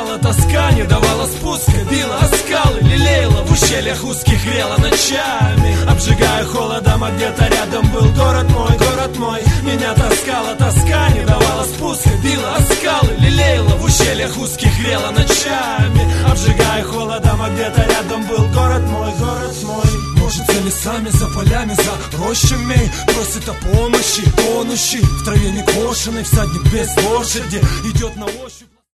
Таскала тоска, не давала спуска, била о скалы, лелеяла в ущельях узких, грела ночами, обжигая холодом, а где-то рядом был город мой. Меня таскала тоска, не давала спуска, била о скалы, лелеяла в ущельях узких, грела ночами, обжигая холодом, а где-то рядом был город мой. Может, за лесами, за полями, за рощами просит о помощи тонущий в траве некошенный всадник без лошади идет на ощупь.